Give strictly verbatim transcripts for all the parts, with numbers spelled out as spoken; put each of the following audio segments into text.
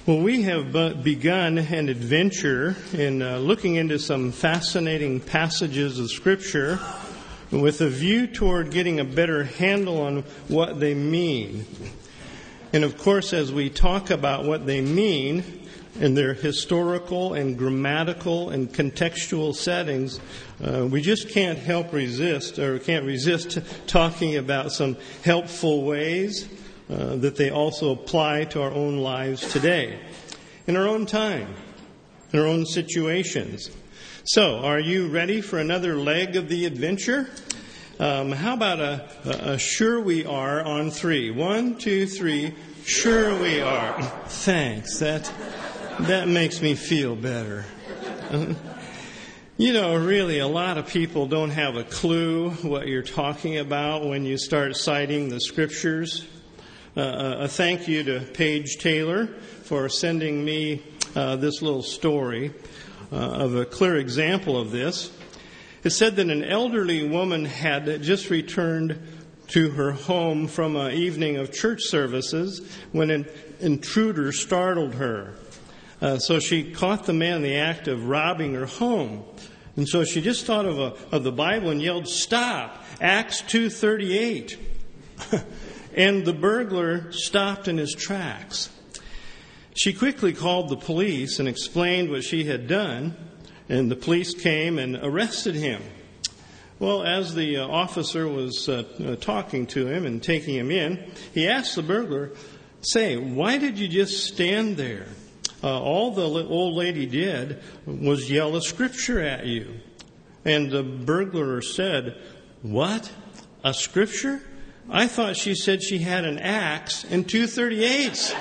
Well, we have begun an adventure in uh, looking into some fascinating passages of Scripture with a view toward getting a better handle on what they mean. And of course, as we talk about what they mean in their historical and grammatical and contextual settings, uh, we just can't help resist, or can't resist talking about some helpful ways Uh, that they also apply to our own lives today, in our own time, in our own situations. So, are you ready for another leg of the adventure? Um, how about a, a, a sure we are on three? One, two, three. Sure we are. Thanks. That that makes me feel better. Uh, you know, really, a lot of people don't have a clue what you're talking about when you start citing the Scriptures. Uh, a thank you to Paige Taylor for sending me uh, this little story uh, of a clear example of this. It said that an elderly woman had just returned to her home from an evening of church services when an intruder startled her. Uh, so she caught the man in the act of robbing her home. And so she just thought of, a, of the Bible and yelled, "Stop! Acts two thirty-eight." And the burglar stopped in his tracks. She quickly called the police and explained what she had done, and the police came and arrested him. Well, as the uh, officer was uh, uh, talking to him and taking him in, he asked the burglar, "Say, why did you just stand there? Uh, all the old lady did was yell a scripture at you." And the burglar said, "What? A scripture? I thought she said she had an axe and two thirty-eights.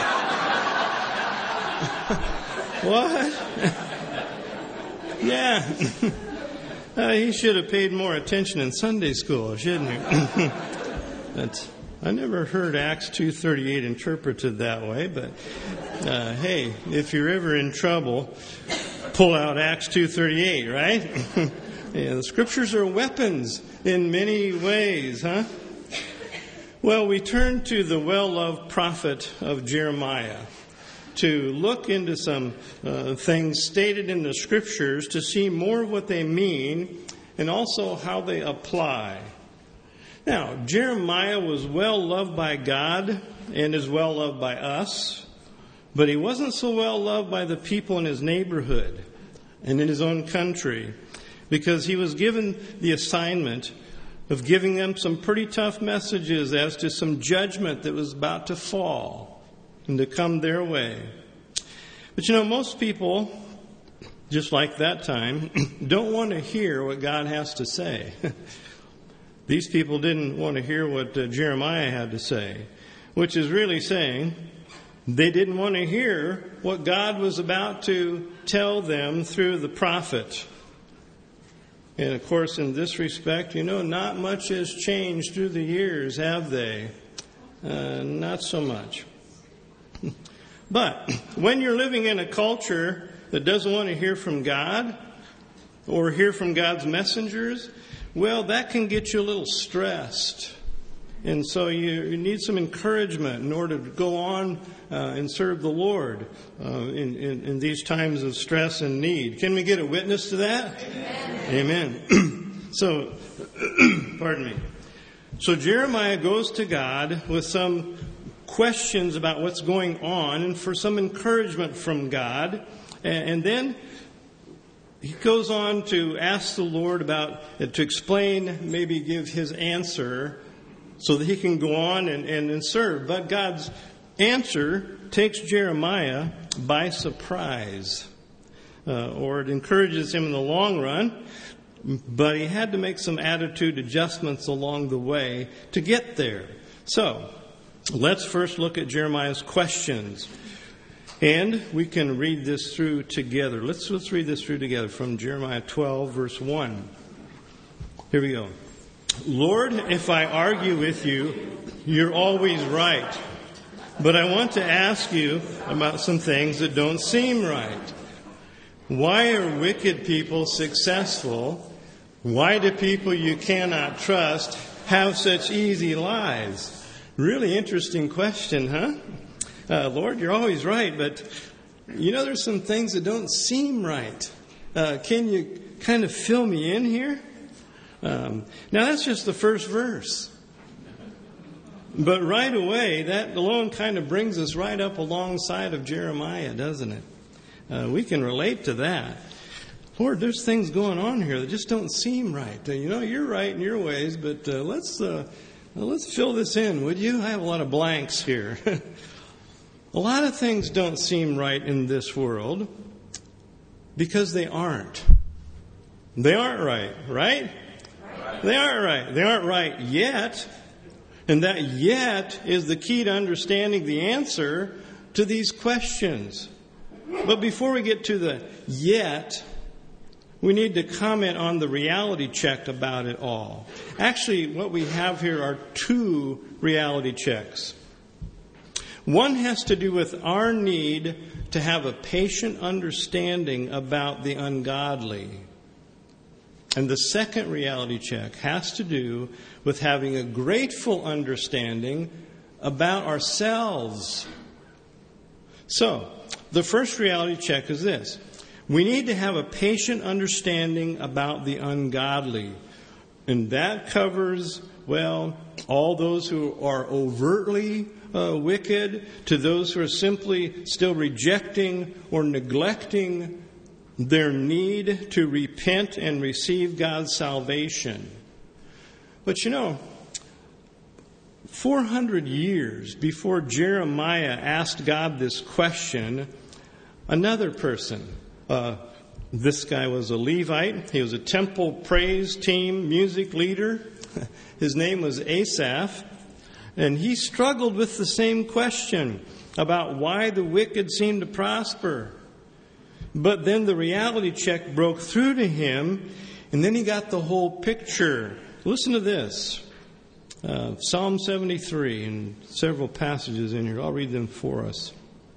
What? Yeah. Uh, he should have paid more attention in Sunday school, shouldn't he? That's, I never heard Acts two thirty-eight interpreted that way, but uh, hey, if you're ever in trouble, pull out Acts two thirty-eight, right? Yeah, the Scriptures are weapons in many ways, huh? Well, we turn to the well-loved prophet of Jeremiah to look into some uh, things stated in the Scriptures to see more of what they mean and also how they apply. Now, Jeremiah was well-loved by God and is well-loved by us, but he wasn't so well-loved by the people in his neighborhood and in his own country because he was given the assignment of giving them some pretty tough messages as to some judgment that was about to fall and to come their way. But you know, most people, just like that time, don't want to hear what God has to say. These people didn't want to hear what uh, Jeremiah had to say, which is really saying they didn't want to hear what God was about to tell them through the prophet. And of course, in this respect, you know, not much has changed through the years, have they? Uh, not so much. But when you're living in a culture that doesn't want to hear from God or hear from God's messengers, well, that can get you a little stressed. And so you, you need some encouragement in order to go on uh, and serve the Lord uh, in, in, in these times of stress and need. Can we get a witness to that? Amen. Amen. So, pardon me. So Jeremiah goes to God with some questions about what's going on and for some encouragement from God. And, and then he goes on to ask the Lord about, uh, to explain, maybe give his answer so that he can go on and, and, and serve. But God's answer takes Jeremiah by surprise. Uh, or it encourages him in the long run. But he had to make some attitude adjustments along the way to get there. So, let's first look at Jeremiah's questions. And we can read this through together. Let's, let's read this through together from Jeremiah twelve, verse one. Here we go. "Lord, if I argue with you, you're always right. But I want to ask you about some things that don't seem right. Why are wicked people successful? Why do people you cannot trust have such easy lives?" Really interesting question, huh? uh, Lord, you're always right, but you know there's some things that don't seem right. Uh, can you kind of fill me in here? Um, now that's just the first verse. But right away, that alone kind of brings us right up alongside of Jeremiah, doesn't it? Uh, we can relate to that. Lord, there's things going on here that just don't seem right. Uh, you know, you're right in your ways, but uh, let's uh, let's fill this in, would you? I have a lot of blanks here. A lot of things don't seem right in this world because they aren't. They aren't right, right? right? They aren't right. They aren't right yet. And that yet is the key to understanding the answer to these questions. But before we get to the yet, we need to comment on the reality check about it all. Actually, what we have here are two reality checks. One has to do with our need to have a patient understanding about the ungodly. And the second reality check has to do with having a grateful understanding about ourselves. So, the first reality check is this. We need to have a patient understanding about the ungodly. And that covers, well, all those who are overtly uh, wicked, to those who are simply still rejecting or neglecting their need to repent and receive God's salvation. But you know, four hundred years before Jeremiah asked God this question, another person, uh, this guy was a Levite. He was a temple praise team music leader. His name was Asaph. And he struggled with the same question about why the wicked seem to prosper. But then the reality check broke through to him, and then he got the whole picture. Listen to this. Uh, Psalm seventy-three, and several passages in here. I'll read them for us.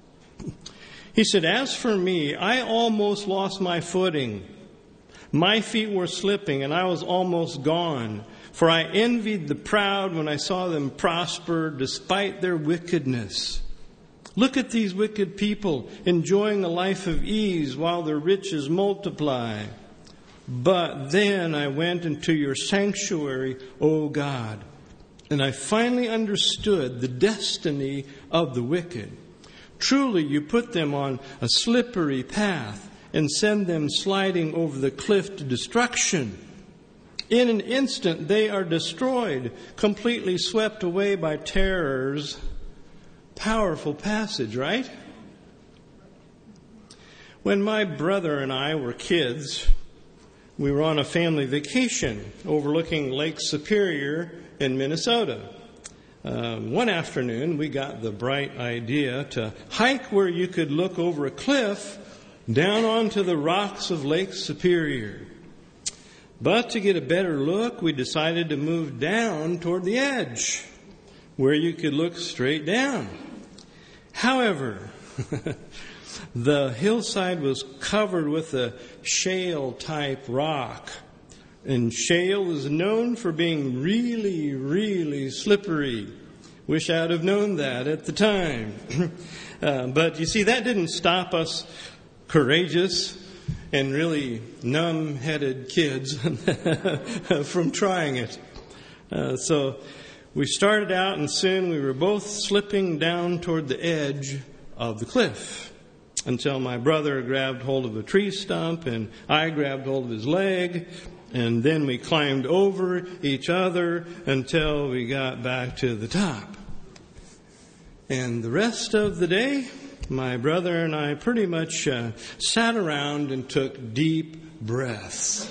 He said, "As for me, I almost lost my footing. My feet were slipping, and I was almost gone. For I envied the proud when I saw them prosper despite their wickedness. Look at these wicked people enjoying a life of ease while their riches multiply. But then I went into your sanctuary, O God, and I finally understood the destiny of the wicked. Truly, you put them on a slippery path and send them sliding over the cliff to destruction. In an instant, they are destroyed, completely swept away by terrors." Powerful passage, right? When my brother and I were kids, we were on a family vacation overlooking Lake Superior in Minnesota. Uh, one afternoon, we got the bright idea to hike where you could look over a cliff down onto the rocks of Lake Superior. But to get a better look, we decided to move down toward the edge, where you could look straight down. However, the hillside was covered with a shale-type rock. And shale is known for being really, really slippery. Wish I'd have known that at the time. uh, but you see, that didn't stop us courageous and really numb-headed kids from trying it. Uh, so we started out, and soon we were both slipping down toward the edge of the cliff until my brother grabbed hold of a tree stump and I grabbed hold of his leg, and then we climbed over each other until we got back to the top. And the rest of the day, my brother and I pretty much uh, sat around and took deep breaths.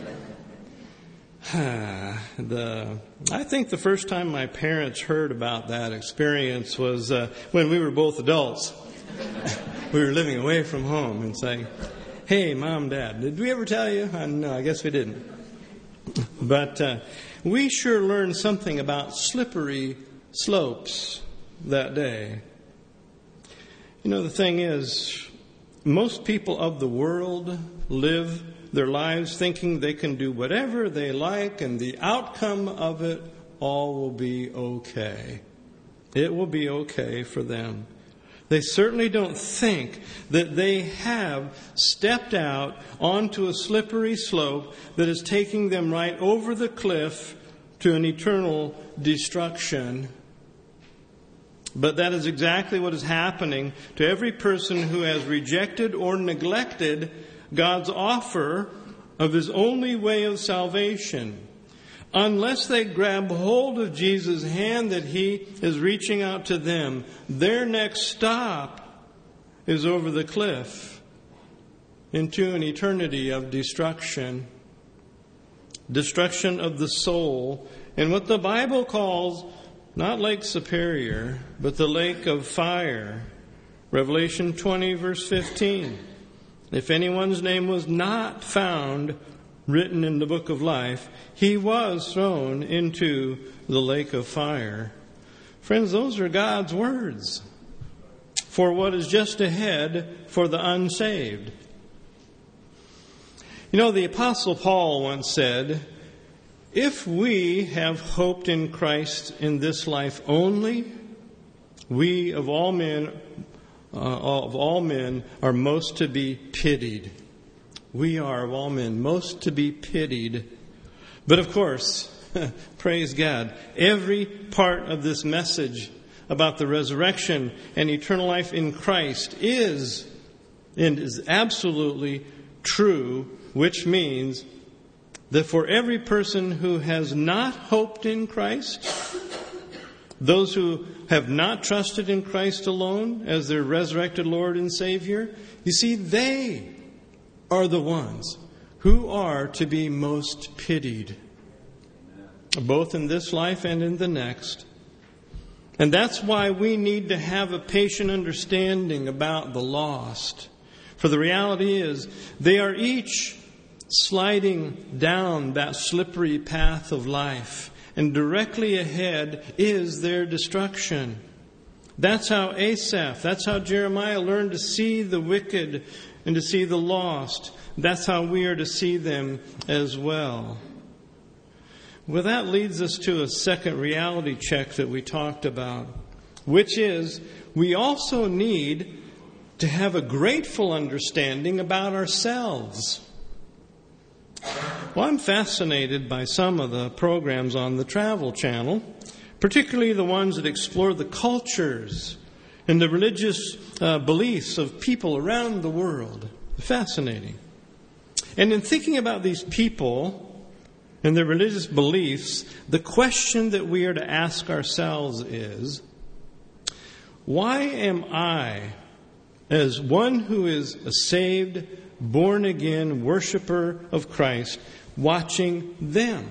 the I think the first time my parents heard about that experience was uh, when we were both adults. We were living away from home and saying, "Hey, Mom, Dad, did we ever tell you?" Uh, no, I guess we didn't. But uh, we sure learned something about slippery slopes that day. You know, the thing is, most people of the world live their lives thinking they can do whatever they like, and the outcome of it all will be okay. It will be okay for them. They certainly don't think that they have stepped out onto a slippery slope that is taking them right over the cliff to an eternal destruction. But that is exactly what is happening to every person who has rejected or neglected God's offer of His only way of salvation. Unless they grab hold of Jesus' hand that He is reaching out to them, their next stop is over the cliff into an eternity of destruction. Destruction of the soul, and what the Bible calls not Lake Superior, but the lake of fire. Revelation twenty, verse fifteen. If anyone's name was not found written in the book of life, he was thrown into the lake of fire. Friends, those are God's words for what is just ahead for the unsaved. You know, the Apostle Paul once said, if we have hoped in Christ in this life only, we of all men, uh, of all men are most to be pitied. We are of all men most to be pitied. But of course, praise God, every part of this message about the resurrection and eternal life in Christ is and is absolutely true, which means that for every person who has not hoped in Christ, those who have not trusted in Christ alone as their resurrected Lord and Savior, you see, they are the ones who are to be most pitied, both in this life and in the next. And that's why we need to have a patient understanding about the lost. For the reality is, they are each sliding down that slippery path of life, and directly ahead is their destruction. That's how Asaph, that's how Jeremiah learned to see the wicked and to see the lost. That's how we are to see them as well. Well, that leads us to a second reality check that we talked about, which is we also need to have a grateful understanding about ourselves. Well, I'm fascinated by some of the programs on the Travel Channel, particularly the ones that explore the cultures and the religious uh, beliefs of people around the world. Fascinating. And in thinking about these people and their religious beliefs, the question that we are to ask ourselves is, why am I, as one who is a saved, born-again worshiper of Christ, watching them?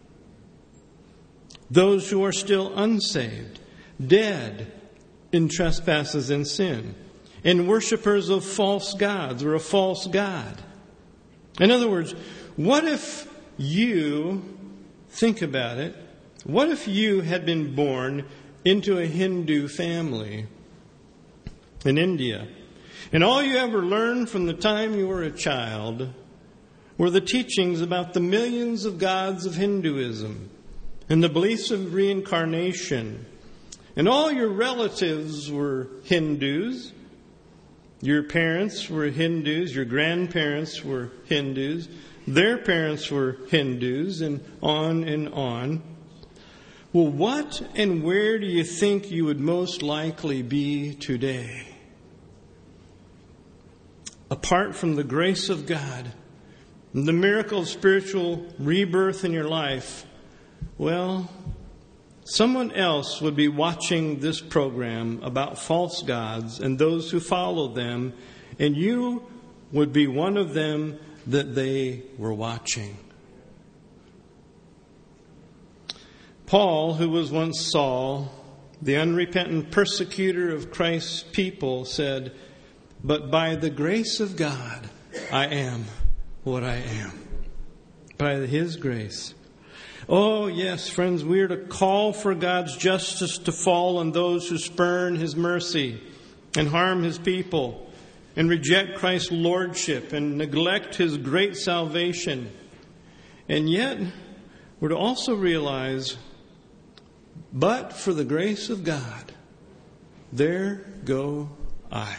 Those who are still unsaved, dead in trespasses and sin, and worshipers of false gods or a false god. In other words, what if you, think about it, what if you had been born into a Hindu family in India, and all you ever learned from the time you were a child were the teachings about the millions of gods of Hinduism and the beliefs of reincarnation, and all your relatives were Hindus, your parents were Hindus, your grandparents were Hindus, their parents were Hindus, and on and on. Well, what and where do you think you would most likely be today? Apart from the grace of God and the miracle of spiritual rebirth in your life, well, someone else would be watching this program about false gods and those who follow them, and you would be one of them that they were watching. Paul, who was once Saul, the unrepentant persecutor of Christ's people, said, "But by the grace of God, I am what I am." By His grace. Oh, yes, friends, we are to call for God's justice to fall on those who spurn His mercy and harm His people and reject Christ's lordship and neglect His great salvation. And yet, we're to also realize, but for the grace of God, there go eye.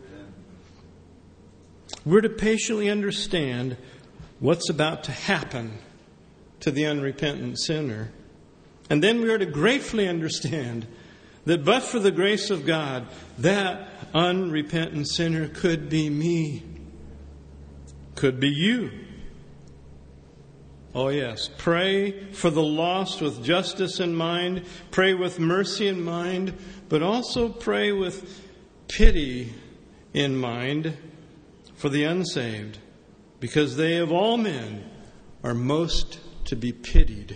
We're to patiently understand what's about to happen to the unrepentant sinner. And then we are to gratefully understand that but for the grace of God, that unrepentant sinner could be me. Could be you. Oh yes, pray for the lost with justice in mind. Pray with mercy in mind. But also pray with pity in mind for the unsaved. Because they of all men are most to be pitied.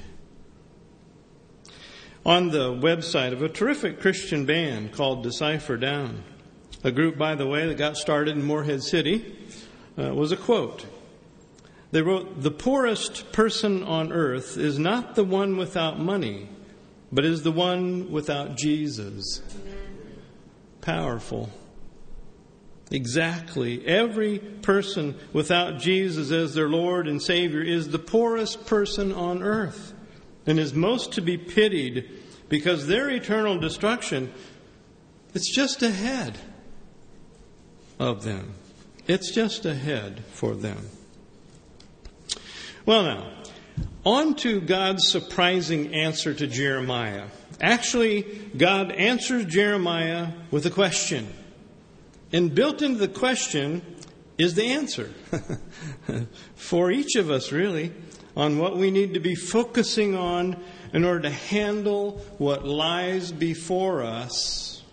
On the website of a terrific Christian band called Decipher Down, a group, by the way, that got started in Morehead City, uh, was a quote. They wrote, "The poorest person on earth is not the one without money, but is the one without Jesus." Powerful. Exactly. Every person without Jesus as their Lord and Savior is the poorest person on earth and is most to be pitied because their eternal destruction, it's just ahead of them. It's just ahead for them. Well now, on to God's surprising answer to Jeremiah. Actually, God answers Jeremiah with a question. And built into the question is the answer for each of us, really, on what we need to be focusing on in order to handle what lies before us.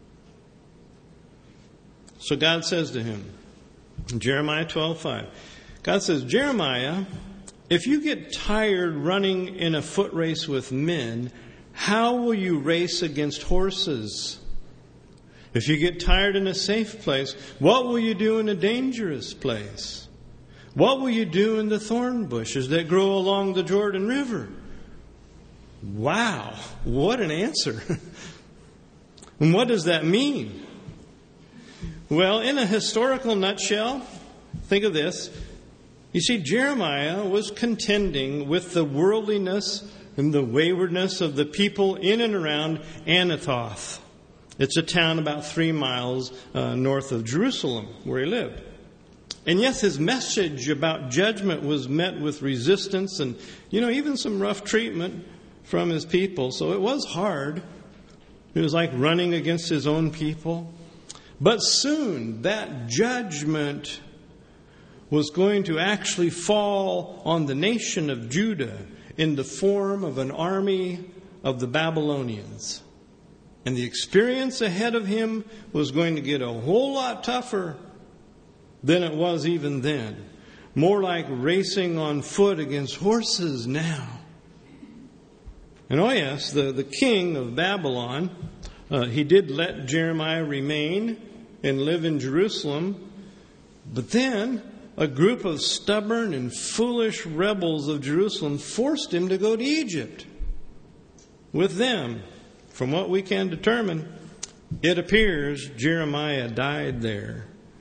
So God says to him, in Jeremiah twelve five, God says, "Jeremiah, if you get tired running in a foot race with men, how will you race against horses? If you get tired in a safe place, what will you do in a dangerous place? What will you do in the thorn bushes that grow along the Jordan River?" Wow, what an answer. And what does that mean? Well, in a historical nutshell, think of this. You see, Jeremiah was contending with the worldliness and the waywardness of the people in and around Anathoth. It's a town about three miles uh, north of Jerusalem, where he lived. And yes, his message about judgment was met with resistance and, you know, even some rough treatment from his people. So it was hard. It was like running against his own people. But soon that judgment was going to actually fall on the nation of Judah in the form of an army of the Babylonians. And the experience ahead of him was going to get a whole lot tougher than it was even then. More like racing on foot against horses now. And oh yes, the, the king of Babylon, uh, he did let Jeremiah remain and live in Jerusalem. But then a group of stubborn and foolish rebels of Jerusalem forced him to go to Egypt with them. From what we can determine, it appears Jeremiah died there.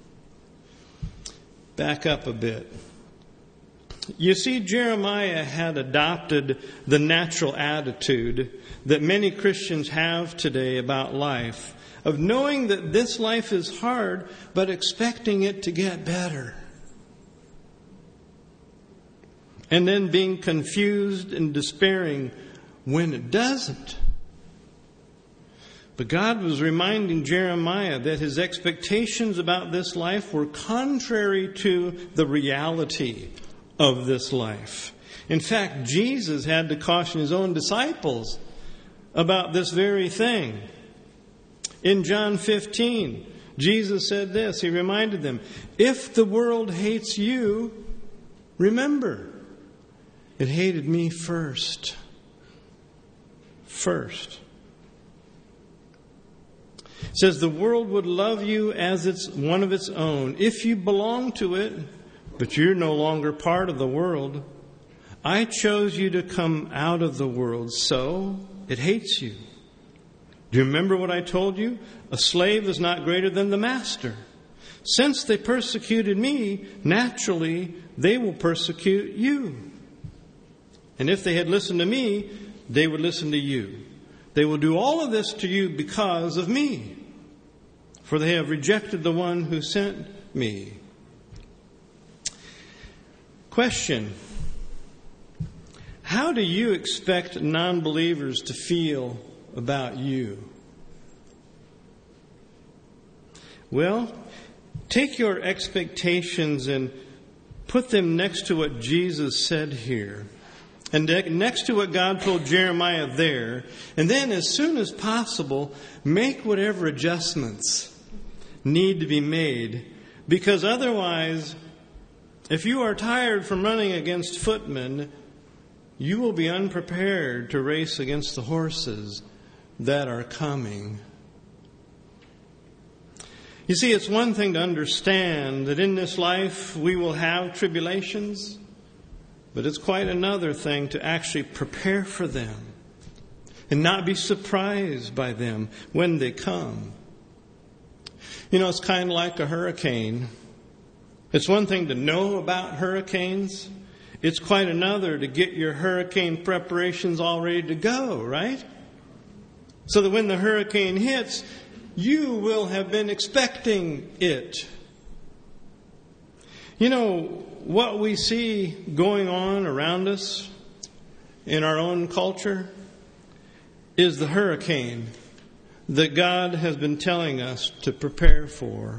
Back up a bit. You see, Jeremiah had adopted the natural attitude that many Christians have today about life, of knowing that this life is hard, but expecting it to get better. And then being confused and despairing when it doesn't. But God was reminding Jeremiah that his expectations about this life were contrary to the reality of this life. In fact, Jesus had to caution his own disciples about this very thing. In John fifteen, Jesus said this. He reminded them, "If the world hates you, remember, it hated me first." First. It says the world would love you as it's one of its own if you belong to it, but you're no longer part of the world. I chose you to come out of the world, so it hates you. Do you remember what I told you? A slave is not greater than the master. Since they persecuted me, naturally they will persecute you. And if they had listened to me, they would listen to you. They will do all of this to you because of me. for they have rejected the one who sent me. Question: how do you expect non-believers to feel about you? Well, take your expectations and put them next to what Jesus said here, and next to what God told Jeremiah there, and then as soon as possible, make whatever adjustments need to be made, because otherwise, if you are tired from running against footmen, you will be unprepared to race against the horses that are coming. You see, it's one thing to understand that in this life we will have tribulations, but it's quite another thing to actually prepare for them and not be surprised by them when they come. You know, it's kind of like a hurricane. It's one thing to know about hurricanes. It's quite another to get your hurricane preparations all ready to go, right? So that when the hurricane hits, you will have been expecting it. You know, what we see going on around us in our own culture is the hurricane that God has been telling us to prepare for.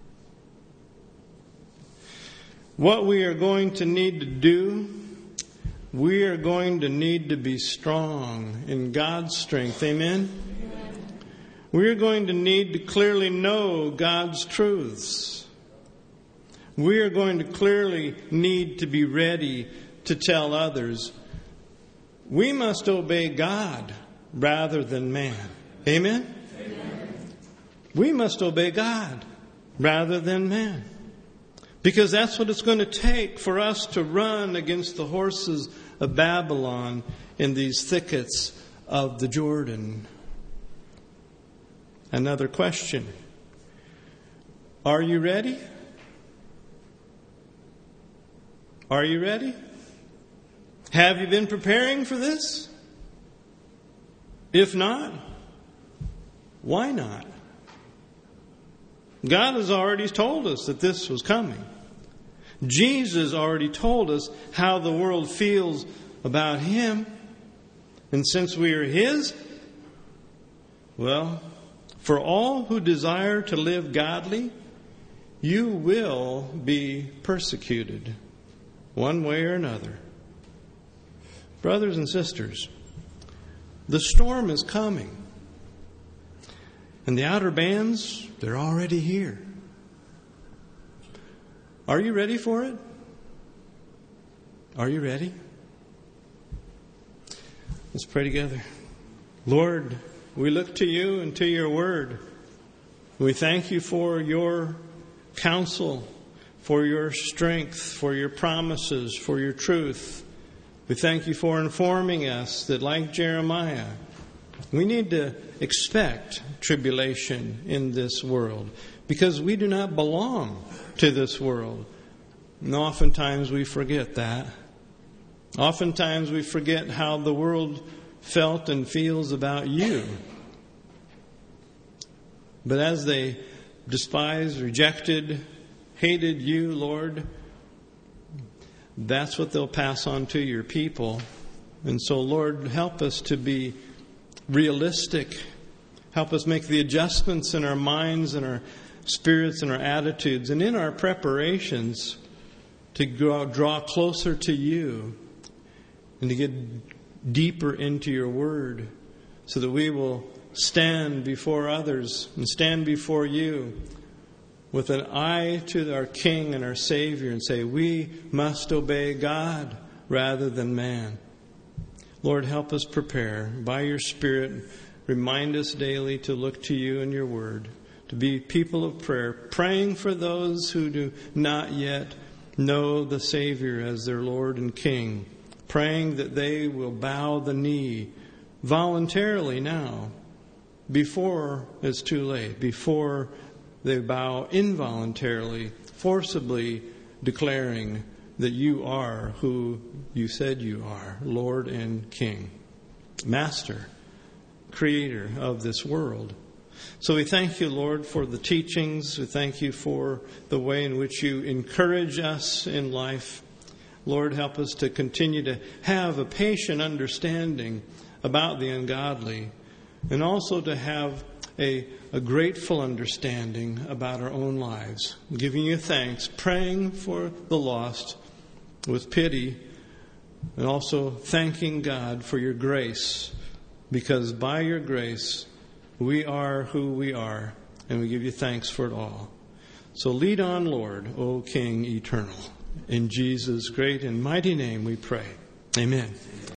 What we are going to need to do, we are going to need to be strong in God's strength. Amen? We're going to need to clearly know God's truths. We are going to clearly need to be ready to tell others. We must obey God rather than man. Amen? Amen. We must obey God rather than man. Because that's what it's going to take for us to run against the horses of Babylon in these thickets of the Jordan. Another question. Are you ready? Are you ready? Have you been preparing for this? If not, why not? God has already told us that this was coming. Jesus already told us how the world feels about Him. And since we are His, well, for all who desire to live godly, you will be persecuted, one way or another. Brothers and sisters, the storm is coming. And the outer bands, they're already here. Are you ready for it? Are you ready? Let's pray together. Lord, we look to you and to your word. We thank you for your counsel, for your strength, for your promises, for your truth. We thank you for informing us that, like Jeremiah, we need to expect tribulation in this world because we do not belong to this world. And oftentimes we forget that. Oftentimes we forget how the world felt and feels about you. But as they despised, rejected, hated you, Lord, that's what they'll pass on to your people. And so, Lord, help us to be realistic. Help us make the adjustments in our minds and our spirits and our attitudes and in our preparations to draw, draw closer to you and to get deeper into your word so that we will stand before others and stand before you with an eye to our King and our Savior and say, we must obey God rather than man. Lord, help us prepare. By your Spirit, remind us daily to look to you and your word, to be people of prayer, praying for those who do not yet know the Savior as their Lord and King, praying that they will bow the knee voluntarily now, before it's too late, before they bow involuntarily, forcibly declaring that you are who you said you are, Lord and King, Master, Creator of this world. So we thank you, Lord, for the teachings. We thank you for the way in which you encourage us in life. Lord, help us to continue to have a patient understanding about the ungodly, and also to have a, a grateful understanding about our own lives, giving you thanks, praying for the lost with pity, and also thanking God for your grace, because by your grace we are who we are, and we give you thanks for it all. So lead on, Lord, O King eternal. In Jesus' great and mighty name we pray. Amen.